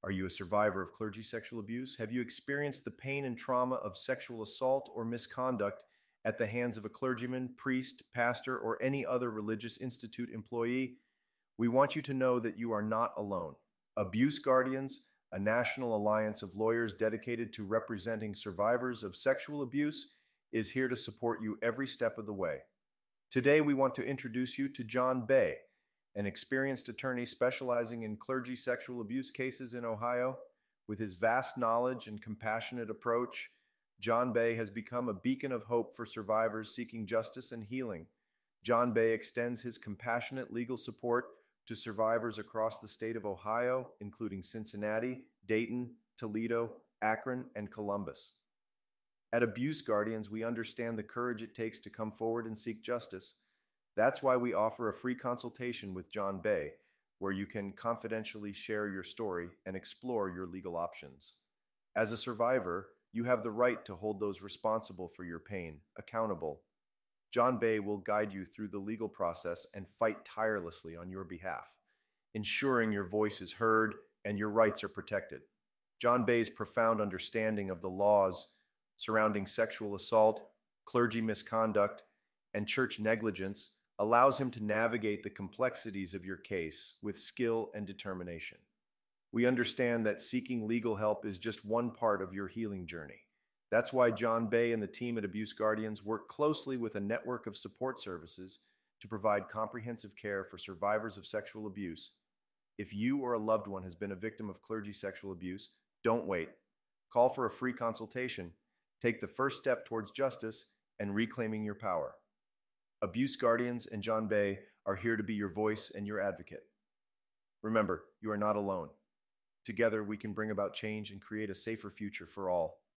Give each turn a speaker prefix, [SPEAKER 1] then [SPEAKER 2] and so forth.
[SPEAKER 1] Are you a survivor of clergy sexual abuse? Have you experienced the pain and trauma of sexual assault or misconduct at the hands of a clergyman, priest, pastor, or any other religious institute employee? We want you to know that you are not alone. Abuse Guardians, a national alliance of lawyers dedicated to representing survivors of sexual abuse, is here to support you every step of the way. Today, we want to introduce you to John Bay, an experienced attorney specializing in clergy sexual abuse cases in Ohio. With his vast knowledge and compassionate approach, John Bay has become a beacon of hope for survivors seeking justice and healing. John Bay extends his compassionate legal support to survivors across the state of Ohio, including Cincinnati, Dayton, Toledo, Akron, and Columbus. At Abuse Guardians, we understand the courage it takes to come forward and seek justice. That's why we offer a free consultation with John Bay, where you can confidentially share your story and explore your legal options. As a survivor, you have the right to hold those responsible for your pain accountable. John Bay will guide you through the legal process and fight tirelessly on your behalf, ensuring your voice is heard and your rights are protected. John Bay's profound understanding of the laws surrounding sexual assault, clergy misconduct, and church negligence allows him to navigate the complexities of your case with skill and determination. We understand that seeking legal help is just one part of your healing journey. That's why John Bay and the team at Abuse Guardians work closely with a network of support services to provide comprehensive care for survivors of sexual abuse. If you or a loved one has been a victim of clergy sexual abuse, don't wait. Call for a free consultation. Take the first step towards justice and reclaiming your power. Abuse Guardians and John Bay are here to be your voice and your advocate. Remember, you are not alone. Together, we can bring about change and create a safer future for all.